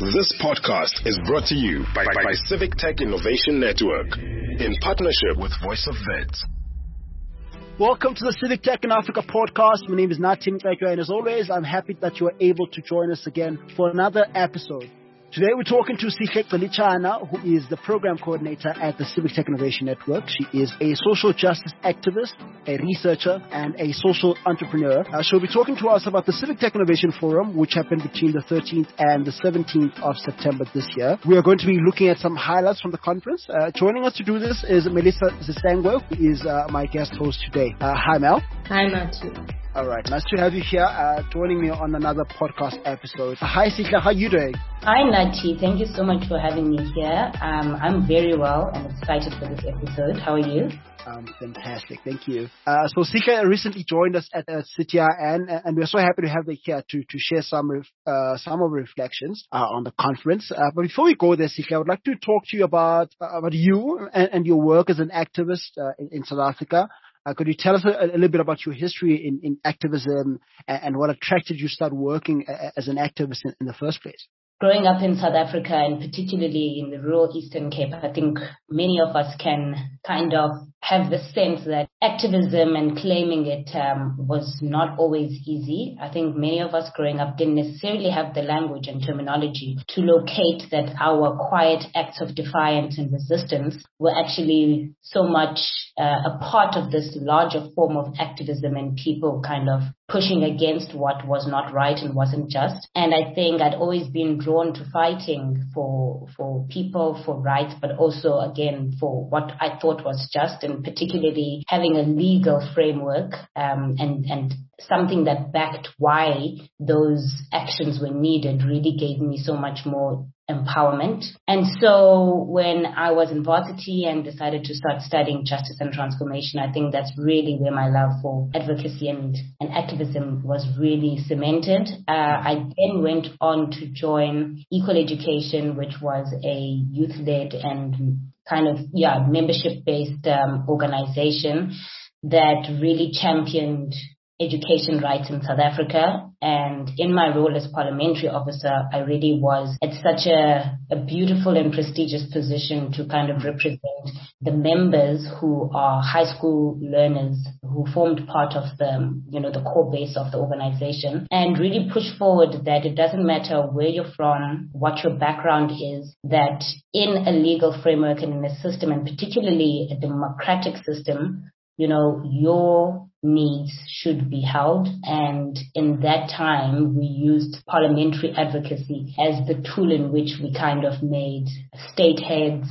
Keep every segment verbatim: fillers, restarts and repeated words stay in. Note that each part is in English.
This podcast is brought to you by, by Civic Tech Innovation Network in partnership with Voice of Vets. Welcome to the Civic Tech in Africa podcast. My name is Natim Trekyo, and as always, I'm happy that you are able to join us again for another episode. Today we're talking to Sihle Xolichana, who is the program coordinator at the Civic Tech Innovation Network. She is a social justice activist, a researcher, and a social entrepreneur. Uh, she'll be talking to us about the Civic Tech Innovation Forum, which happened between the thirteenth and the seventeenth of September this year. We are going to be looking at some highlights from the conference. Uh, joining us to do this is Melissa Zisangwe, who is uh, my guest host today. Uh, hi, Mel. Hi, Matthew. All right, nice to have you here, uh, joining me on another podcast episode. Uh, hi, Sihle, how are you doing? Hi, Nati. Thank you so much for having me here. Um, I'm very well and excited for this episode. How are you? Um, fantastic. Thank you. Uh, so Sihle recently joined us at uh, C T I N, and, and we're so happy to have her here to, to share some ref, uh, some of the reflections uh, on the conference. Uh, but before we go there, Sihle, I would like to talk to you about uh, about you and, and your work as an activist uh, in, in South Africa. Uh, could you tell us a, a little bit about your history in, in activism and, and what attracted you to start working a, as an activist in, in the first place? Growing up in South Africa, and particularly in the rural Eastern Cape, I think many of us can kind of have the sense that activism and claiming it um, was not always easy. I think many of us growing up didn't necessarily have the language and terminology to locate that our quiet acts of defiance and resistance were actually so much uh, a part of this larger form of activism and people kind of pushing against what was not right and wasn't just. And I think I'd always been drawn to fighting for for people, for rights, but also, again, for what I thought was just, and particularly having a legal framework um, and, and something that backed why those actions were needed really gave me so much more empowerment. And so when I was in varsity and decided to start studying justice and transformation, I think that's really where my love for advocacy and, and activism was really cemented. Uh, I then went on to join Equal Education, which was a youth-led and kind of, yeah, membership-based um, organization that really championed education rights in South Africa. And in my role as parliamentary officer, I really was at such a, a beautiful and prestigious position to kind of represent the members who are high school learners who formed part of the, you know, the core base of the organization, and really push forward that it doesn't matter where you're from, what your background is, that in a legal framework and in a system, and particularly a democratic system, you know, your needs should be held. And in that time, we used parliamentary advocacy as the tool in which we kind of made state heads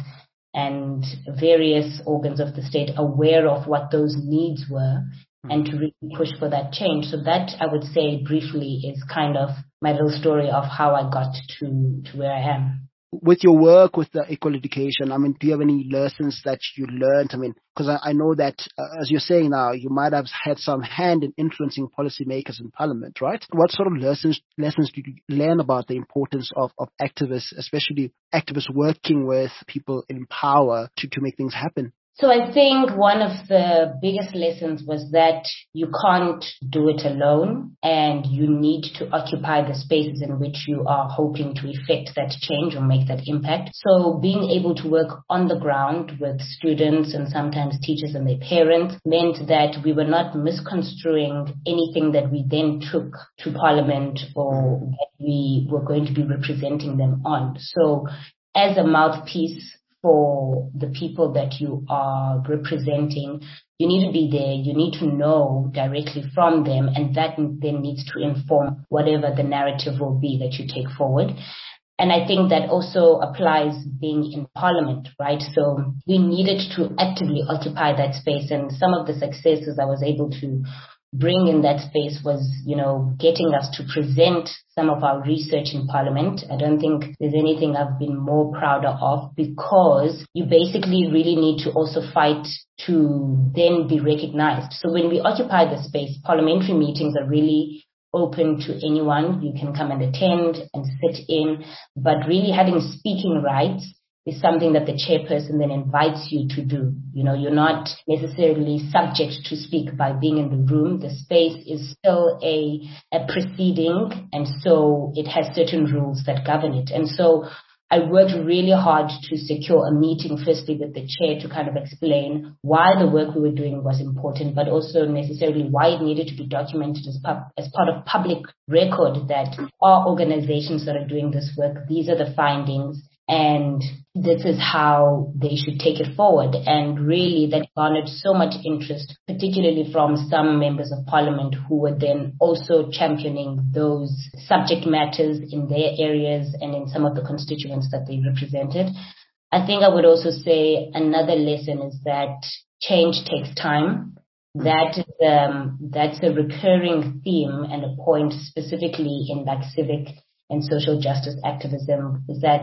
and various organs of the state aware of what those needs were and to really push for that change. So that, I would say briefly, is kind of my little story of how I got to, to where I am. With your work with the Equal Education, I mean, do you have any lessons that you learned? I mean, because I, I know that, uh, as you're saying now, you might have had some hand in influencing policymakers in Parliament, right? What sort of lessons lessons did you learn about the importance of, of activists, especially activists working with people in power to, to make things happen? So I think one of the biggest lessons was that you can't do it alone, and you need to occupy the spaces in which you are hoping to effect that change or make that impact. So being able to work on the ground with students and sometimes teachers and their parents meant that we were not misconstruing anything that we then took to Parliament or that we were going to be representing them on. So as a mouthpiece for the people that you are representing, you need to be there, you need to know directly from them, and that then needs to inform whatever the narrative will be that you take forward. And I think that also applies being in Parliament, right? So we needed to actively occupy that space, and some of the successes I was able to bring in that space was, you know, getting us to present some of our research in Parliament. I don't think there's anything I've been more prouder of, because you basically really need to also fight to then be recognized. So when we occupy the space, parliamentary meetings are really open to anyone. You can come and attend and sit in, but really having speaking rights is something that the chairperson then invites you to do. You know, you're not necessarily subject to speak by being in the room. The space is still a, a proceeding, and so it has certain rules that govern it. And so I worked really hard to secure a meeting, firstly with the chair, to kind of explain why the work we were doing was important, but also necessarily why it needed to be documented as, pub- as part of public record that our organizations that are doing this work, these are the findings, and this is how they should take it forward. And really that garnered so much interest, particularly from some members of parliament who were then also championing those subject matters in their areas and in some of the constituents that they represented. I think I would also say another lesson is that change takes time. That is, um, that's a recurring theme and a point specifically in like civic and social justice activism, is that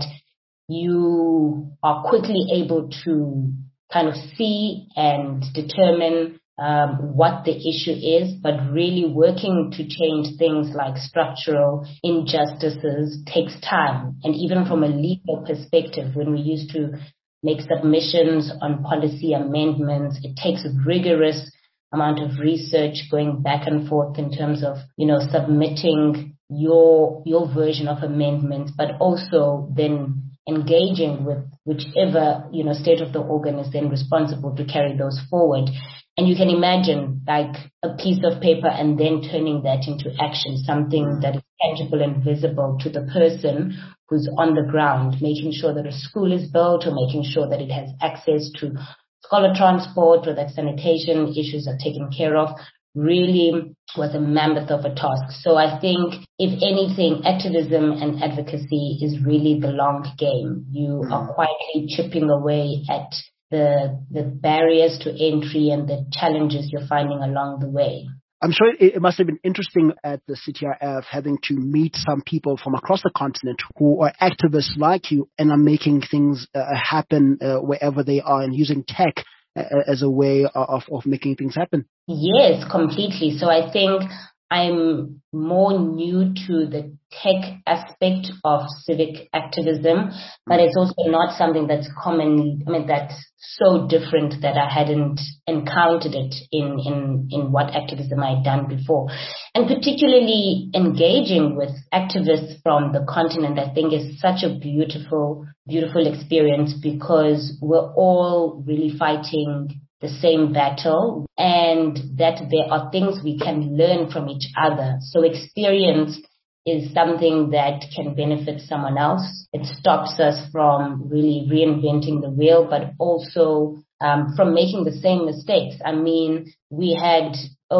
you are quickly able to kind of see and determine um, what the issue is, but really working to change things like structural injustices takes time. And even from a legal perspective, when we used to make submissions on policy amendments, it takes a rigorous amount of research going back and forth in terms of, you know, submitting your your version of amendments, but also then engaging with whichever, you know, state of the organ is then responsible to carry those forward. And you can imagine like a piece of paper and then turning that into action, something that is tangible and visible to the person who's on the ground, making sure that a school is built or making sure that it has access to scholar transport or that sanitation issues are taken care of, really was a mammoth of a task. So I think, if anything, activism and advocacy is really the long game. You mm. are quietly chipping away at the the barriers to entry and the challenges you're finding along the way. I'm sure it, it must have been interesting at the C T I F having to meet some people from across the continent who are activists like you and are making things uh, happen uh, wherever they are and using tech as a way of, of making things happen. Yes, completely. So I think I'm more new to the tech aspect of civic activism, but it's also not something that's common. I mean, that's so different that I hadn't encountered it in, in, in what activism I had done before. And particularly engaging with activists from the continent, I think is such a beautiful, beautiful experience, because we're all really fighting the same battle, and that there are things we can learn from each other. So experience is something that can benefit someone else. It stops us from really reinventing the wheel, but also um, from making the same mistakes. I mean, we had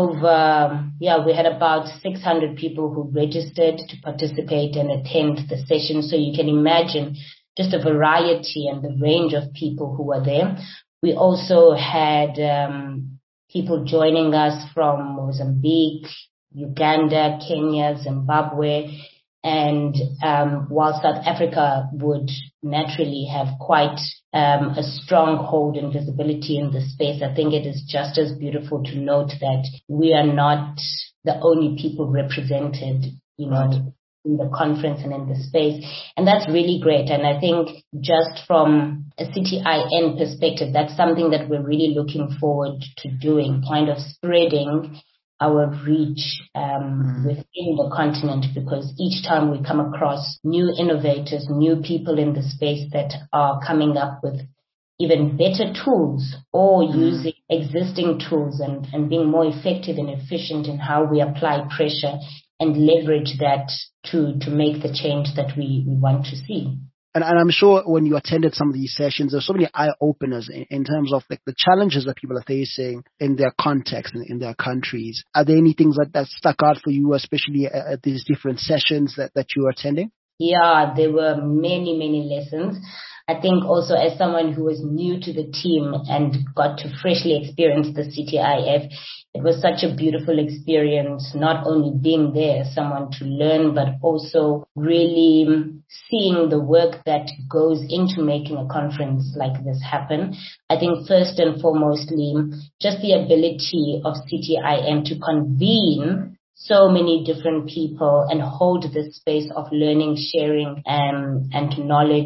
over, yeah, we had about six hundred people who registered to participate and attend the session. So you can imagine just a variety and the range of people who were there. We also had um, people joining us from Mozambique, Uganda, Kenya, Zimbabwe, and um, while South Africa would naturally have quite um, a strong hold and visibility in the space, I think it is just as beautiful to note that we are not the only people represented, you know, right, in the conference and in the space. And that's really great. And I think just from a C T I N perspective, that's something that we're really looking forward to doing, kind of spreading our reach um, within the continent, because each time we come across new innovators, new people in the space that are coming up with even better tools or mm. using existing tools and, and being more effective and efficient in how we apply pressure and leverage that to, to make the change that we, we want to see. And, and I'm sure when you attended some of these sessions, there's so many eye-openers in, in terms of the, the challenges that people are facing in their context and in their countries. Are there any things that, that stuck out for you, especially at, at these different sessions that, that you were attending? Yeah, there were many, many lessons. I think also as someone who was new to the team and got to freshly experience the C T I F, it was such a beautiful experience, not only being there, someone to learn, but also really seeing the work that goes into making a conference like this happen. I think first and foremostly, just the ability of C T I N to convene so many different people and hold this space of learning, sharing, um, and knowledge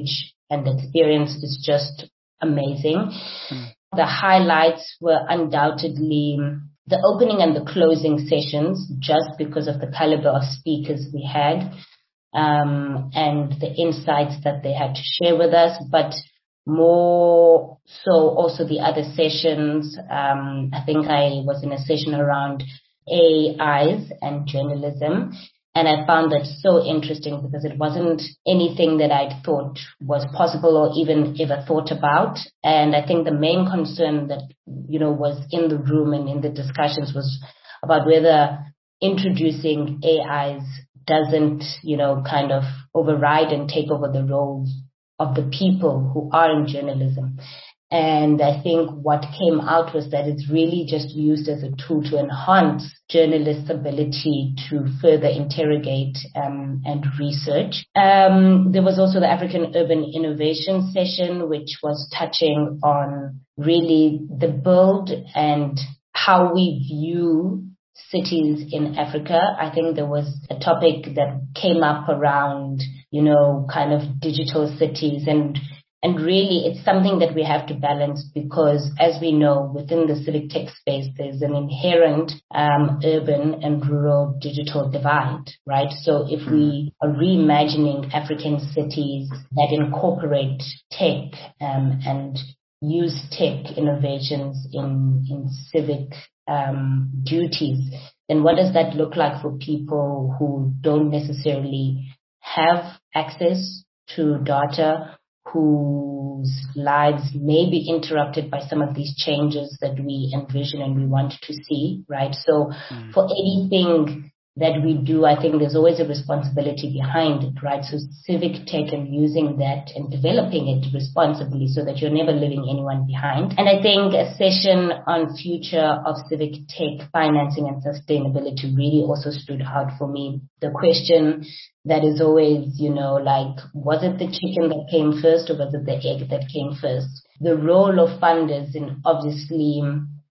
and the experience is just amazing. Mm. The highlights were undoubtedly the opening and the closing sessions, just because of the caliber of speakers we had, um, and the insights that they had to share with us, but more so also the other sessions. Um, I think I was in a session around A Is and journalism, and I found that so interesting because it wasn't anything that I'd thought was possible or even ever thought about. And I think the main concern that, you know, was in the room and in the discussions was about whether introducing A Is doesn't, you know, kind of override and take over the roles of the people who are in journalism. And I think what came out was that it's really just used as a tool to enhance journalists' ability to further interrogate um, and research. Um, there was also the African Urban Innovation session, which was touching on really the build and how we view cities in Africa. I think there was a topic that came up around, you know, kind of digital cities, and And really, it's something that we have to balance because, as we know, within the civic tech space, there's an inherent um, urban and rural digital divide, right? So if we are reimagining African cities that incorporate tech um, and use tech innovations in, in civic um, duties, then what does that look like for people who don't necessarily have access to data, whose lives may be interrupted by some of these changes that we envision and we want to see, right? So mm. for anything that we do, I think there's always a responsibility behind it, right? So civic tech and using that and developing it responsibly so that you're never leaving anyone behind. And I think a session on future of civic tech financing and sustainability really also stood out for me. The question that is always, you know, like, was it the chicken that came first or was it the egg that came first? The role of funders in obviously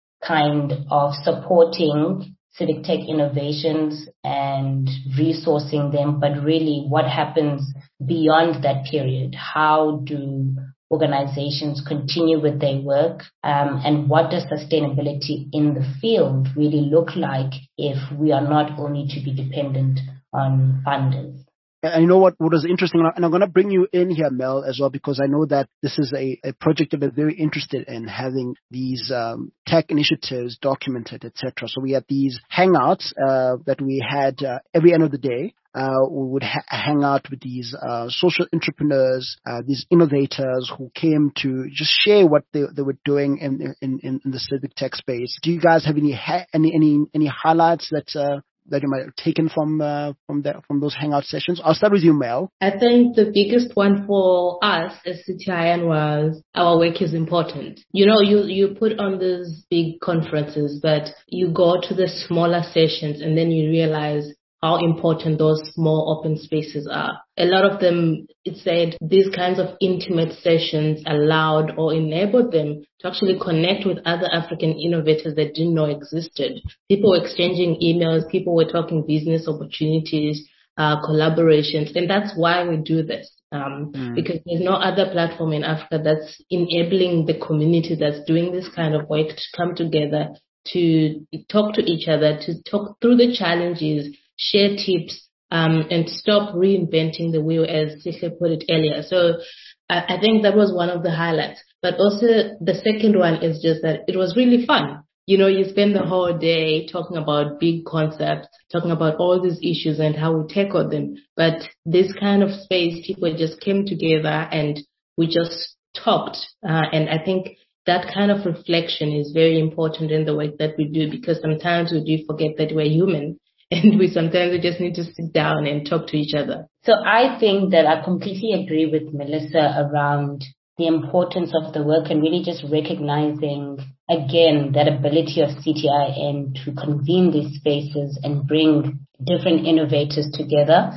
kind of supporting civic tech innovations and resourcing them, but really what happens beyond that period? How do organizations continue with their work? Um, and what does sustainability in the field really look like if we are not only to be dependent on funders? And you know what, what was interesting, and I'm going to bring you in here, Mel, as well, because I know that this is a, a project that we're very interested in, having these um, tech initiatives documented, et cetera. So we had these hangouts uh, that we had uh, every end of the day. Uh, we would ha- hang out with these uh, social entrepreneurs, uh, these innovators who came to just share what they, they were doing in, in, in, in the civic tech space. Do you guys have any ha- any any any highlights that uh, that you might have taken from uh, from the, from those hangout sessions? I'll start with you, Mel. I think the biggest one for us as C T I N was our work is important. You know, you, you put on these big conferences, but you go to the smaller sessions and then you realize how important those small open spaces are. A lot of them, it said these kinds of intimate sessions allowed or enabled them to actually connect with other African innovators that didn't know existed. People were exchanging emails, people were talking business opportunities, uh, collaborations, and that's why we do this. Um, mm. Because there's no other platform in Africa that's enabling the community that's doing this kind of work to come together, to talk to each other, to talk through the challenges, share tips, um, and stop reinventing the wheel, as Sihle put it earlier. So I, I think that was one of the highlights. But also the second one is just that it was really fun. You know, you spend the whole day talking about big concepts, talking about all these issues and how we tackle them. But this kind of space, people just came together and we just talked. Uh, and I think that kind of reflection is very important in the work that we do, because sometimes we do forget that we're human. And we sometimes we just need to sit down and talk to each other. So I think that I completely agree with Melissa around the importance of the work and really just recognizing, again, that ability of C T I N to convene these spaces and bring different innovators together.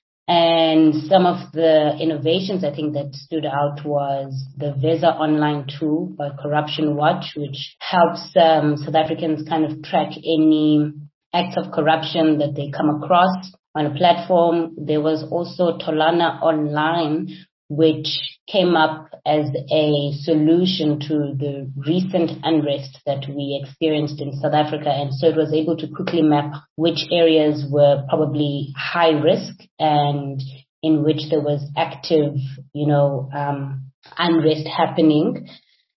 And some of the innovations I think that stood out was the Veza online tool by Corruption Watch, which helps um, South Africans kind of track any acts of corruption that they come across on a platform. There was also Tolana Online, which came up as a solution to the recent unrest that we experienced in South Africa. And so it was able to quickly map which areas were probably high risk and in which there was active, you know, um, unrest happening.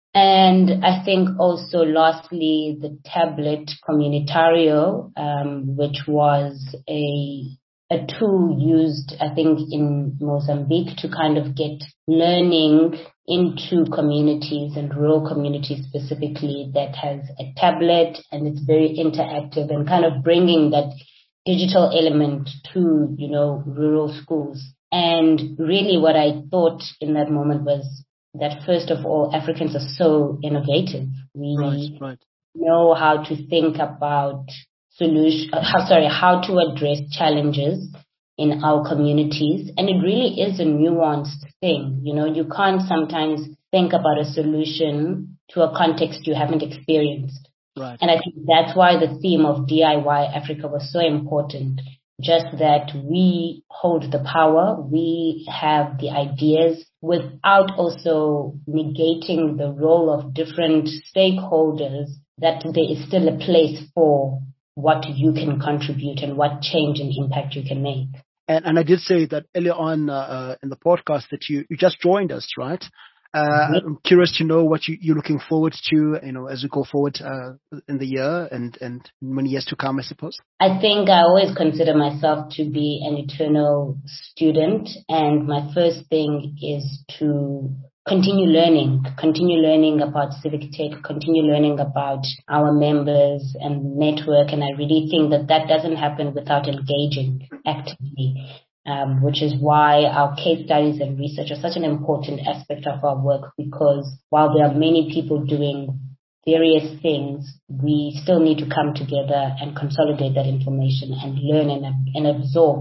And I think also lastly, the tablet Communitario, um, which was a a tool used, I think, in Mozambique to kind of get learning into communities and rural communities specifically, that has a tablet and it's very interactive and kind of bringing that digital element to, you know, rural schools. And really what I thought in that moment was that, first of all, Africans are so innovative. We right, right. know how to think about solution, uh, how, sorry, how to address challenges in our communities. And it really is a nuanced thing. You know, you can't sometimes think about a solution to a context you haven't experienced. Right. And I think that's why the theme of D I Y Africa was so important. Just that we hold the power, we have the ideas without also negating the role of different stakeholders, that there is still a place for what you can contribute and what change and impact you can make. And, and I did say that earlier on uh, in the podcast that you, you just joined us, right? Uh, mm-hmm. I'm curious to know what you, you're looking forward to, you know, as we go forward uh, in the year and, and many years to come, I suppose. I think I always consider myself to be an eternal student. And my first thing is to continue learning, continue learning about civic tech, continue learning about our members and network. And I really think that that doesn't happen without engaging actively, um, which is why our case studies and research are such an important aspect of our work, because while there are many people doing various things, we still need to come together and consolidate that information and learn and, and absorb.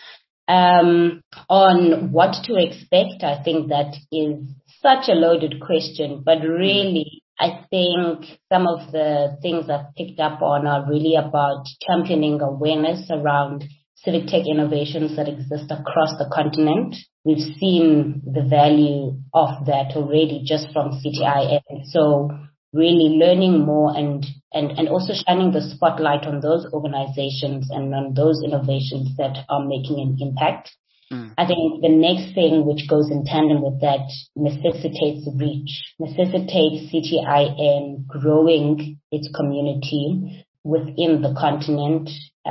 Um, on what to expect, I think that is such a loaded question, but really, I think some of the things I've picked up on are really about championing awareness around civic tech innovations that exist across the continent. We've seen the value of that already just from C T I N. So really learning more and, and, and also shining the spotlight on those organizations and on those innovations that are making an impact. Mm. I think the next thing which goes in tandem with that necessitates reach, necessitates C T I N growing its community within the continent.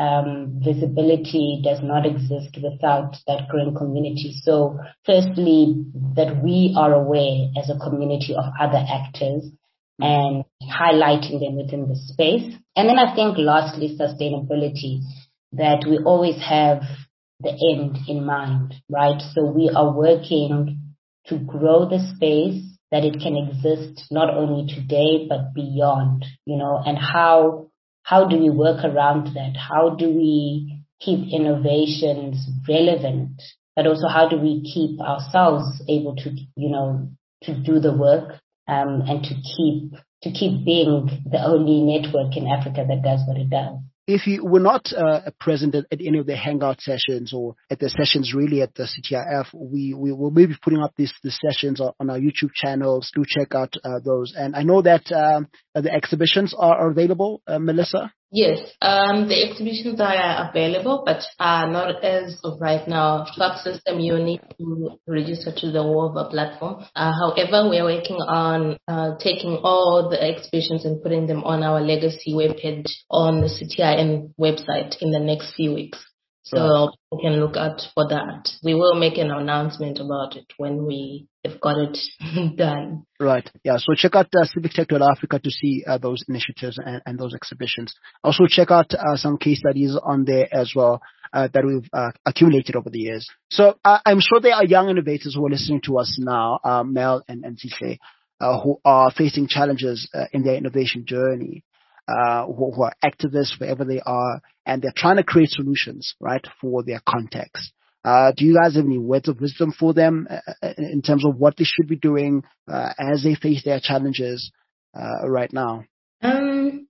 Um, visibility does not exist without that growing community. So firstly, that we are aware as a community of other actors and highlighting them within the space. And then I think lastly, sustainability, that we always have the end in mind, right? So we are working to grow the space that it can exist not only today, but beyond, you know, and how, how do we work around that? How do we keep innovations relevant, but also how do we keep ourselves able to, you know, to do the work? Um, and to keep to keep being the only network in Africa that does what it does. If you were not uh, present at, at any of the hangout sessions or at the sessions really at the C T I F, we, we will maybe putting up these, these sessions on, on our YouTube channels. Do check out uh, those. And I know that um, the exhibitions are, are available, uh, Melissa? Yes, um, the exhibitions are available, but uh, not as of right now. Subsystem, you need to register to the Wova platform. Uh, however, we are working on uh, taking all the exhibitions and putting them on our legacy webpage on the C T I N website in the next few weeks. So right. We can look out for that. We will make an announcement about it when we have got it done. Right. Yeah. So check out uh, Civic Tech Africa to see uh, those initiatives and, and those exhibitions. Also check out uh, some case studies on there as well uh, that we've uh, accumulated over the years. So uh, I'm sure there are young innovators who are listening to us now, uh, Mel and, and Zihle, uh, who are facing challenges uh, in their innovation journey. Uh, who, who are activists wherever they are, and they're trying to create solutions, right, for their context. Uh, do you guys have any words of wisdom for them uh, in terms of what they should be doing uh, as they face their challenges uh, right now? Um,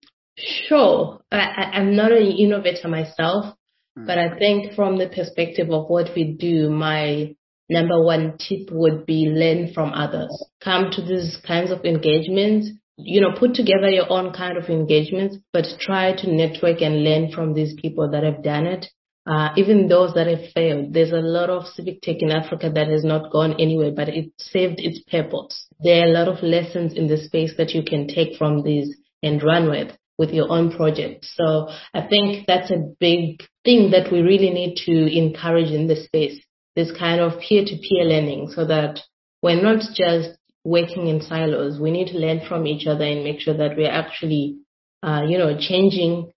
sure. I, I'm not an innovator myself, mm. but I think from the perspective of what we do, my number one tip would be learn from others. Come to these kinds of engagements, you know, put together your own kind of engagements, but try to network and learn from these people that have done it. Uh, even those that have failed. There's a lot of civic tech in Africa that has not gone anywhere, but it served its purpose. There are a lot of lessons in the space that you can take from these and run with, with your own project. So I think that's a big thing that we really need to encourage in this space, this kind of peer-to-peer learning, so that we're not just working in silos. We need to learn from each other and make sure that we're actually, uh, you know, changing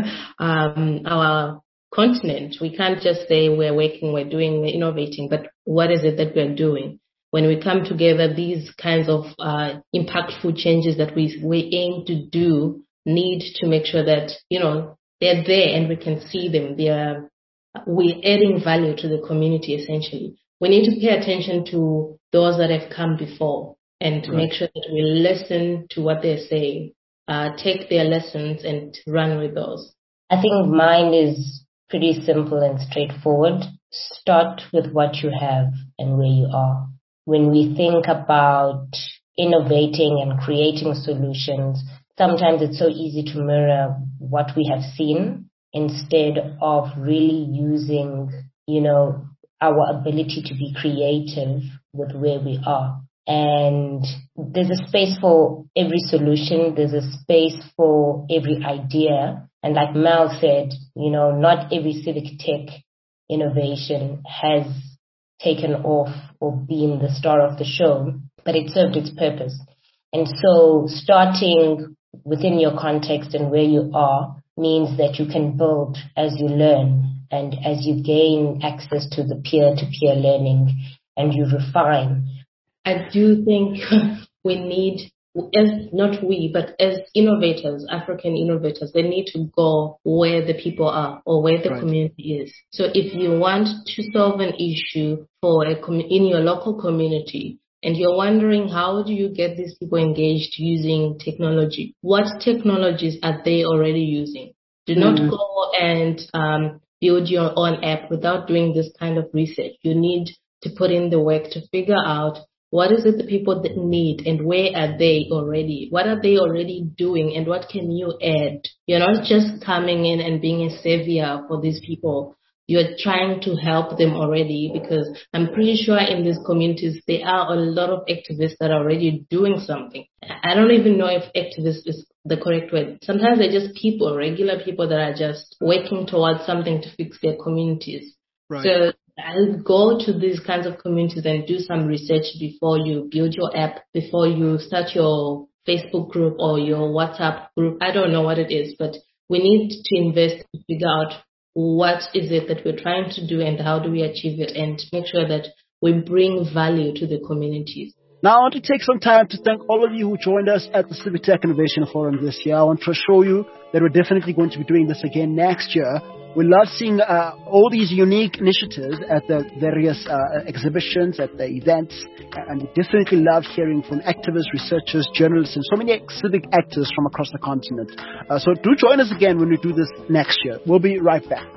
um, our continent. We can't just say we're working, we're doing, we're innovating, but what is it that we're doing? When we come together, these kinds of uh, impactful changes that we we aim to do need to make sure that, you know, they're there and we can see them. They're, we're adding value to the community, essentially. We need to pay attention to those that have come before and right. make sure that we listen to what they're saying, uh, take their lessons and run with those. I think mine is pretty simple and straightforward. Start with what you have and where you are. When we think about innovating and creating solutions, sometimes it's so easy to mirror what we have seen instead of really using, you know, our ability to be creative with where we are. And there's a space for every solution. There's a space for every idea. And like Mel said, you know, not every civic tech innovation has taken off or been the star of the show, but it served its purpose. And so starting within your context and where you are means that you can build as you learn and as you gain access to the peer-to-peer learning and you refine. I do think we need, as not we, but as innovators, African innovators, they need to go where the people are or where the right. community is. So if you want to solve an issue for a com- in your local community and you're wondering how do you get these people engaged using technology, what technologies are they already using? Do mm. not go and um, build your own app without doing this kind of research. You need to put in the work to figure out what is it the people that need and where are they already? What are they already doing and what can you add? You're not just coming in and being a savior for these people. You're trying to help them already because I'm pretty sure in these communities there are a lot of activists that are already doing something. I don't even know if activist is the correct word. Sometimes they're just people, regular people that are just working towards something to fix their communities. Right. So I'll go to these kinds of communities and do some research before you build your app, before you start your Facebook group or your WhatsApp group. I don't know what it is, but we need to invest to figure out what is it that we're trying to do and how do we achieve it and make sure that we bring value to the communities. Now, I want to take some time to thank all of you who joined us at the Civic Tech Innovation Forum this year. I want to assure you that we're definitely going to be doing this again next year. We love seeing uh, all these unique initiatives at the various uh, exhibitions, at the events, and we definitely love hearing from activists, researchers, journalists, and so many civic actors from across the continent. Uh, so do join us again when we do this next year. We'll be right back.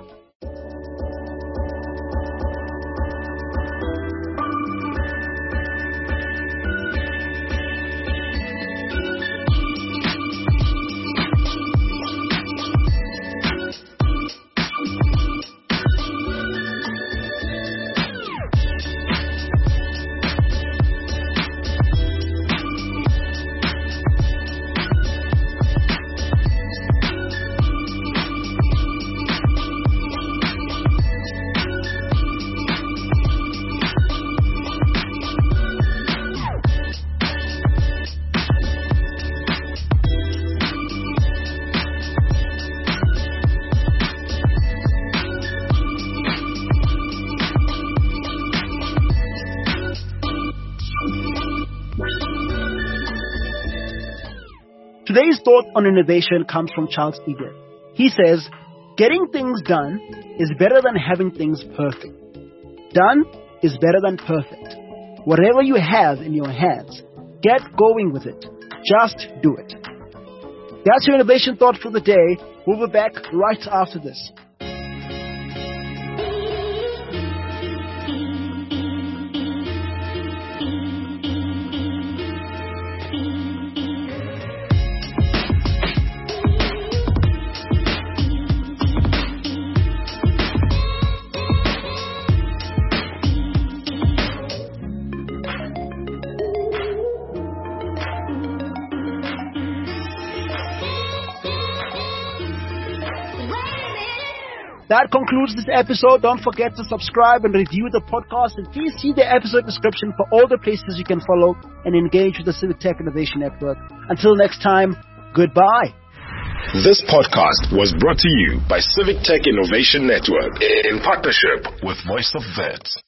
Today's thought on innovation comes from Charles Egan. He says, getting things done is better than having things perfect. Done is better than perfect. Whatever you have in your hands, get going with it. Just do it. That's your innovation thought for the day. We'll be back right after this. That concludes this episode. Don't forget to subscribe and review the podcast, and please see the episode description for all the places you can follow and engage with the Civic Tech Innovation Network. Until next time, goodbye. This podcast was brought to you by Civic Tech Innovation Network in partnership with Voice of Vets.